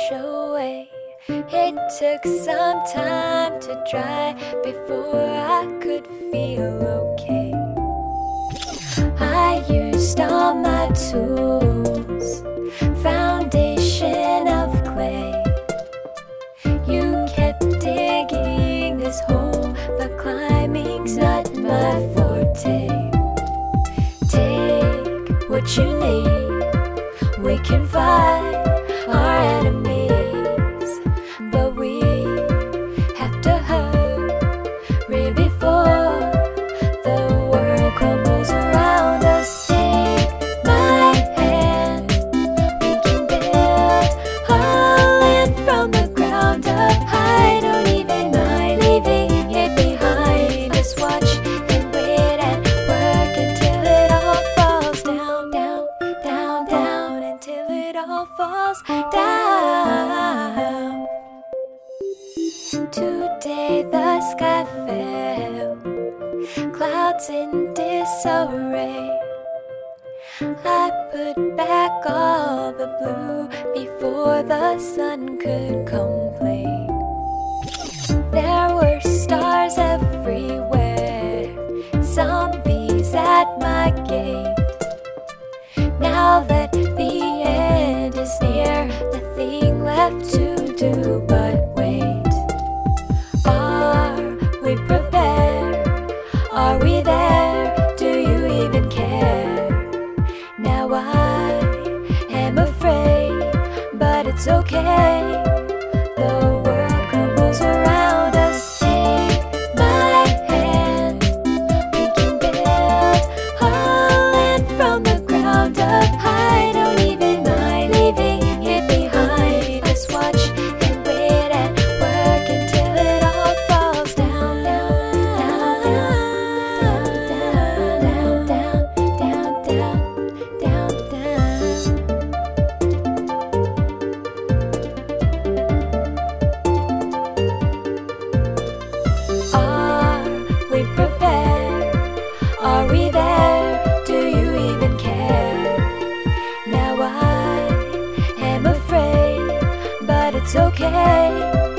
wash away. It took some time to dry before I could feel okay. I used all my tools, foundation of clay. You kept digging this hole, but climbing's not my forte. Take what you need, we can fight our enemies, but we have to hurry before the world crumbles around us. Take my hand, we can build a land from the ground up. I don't even mind leaving it behind. Just watch and wait and work until it all falls down, down, down, down, until it all falls down. Today the sky fell, clouds in disarray. I put back all the blue before the sun could complain. There were stars everywhere, zombies at my gate. Now that the end is near, nothing left to do but wait. Are we prepared? Are we there? Do you even care? Now I am afraid, but it's okay. The world crumbles around us. Take my hand, we can build a land from the ground up. I don't even mind leaving it behind. Just watch and wait and work until it all falls down, down, down, down, down, down, down, down, down, down. Are we prepared? Are we there? Do you even care? Now I am afraid, but it's okay.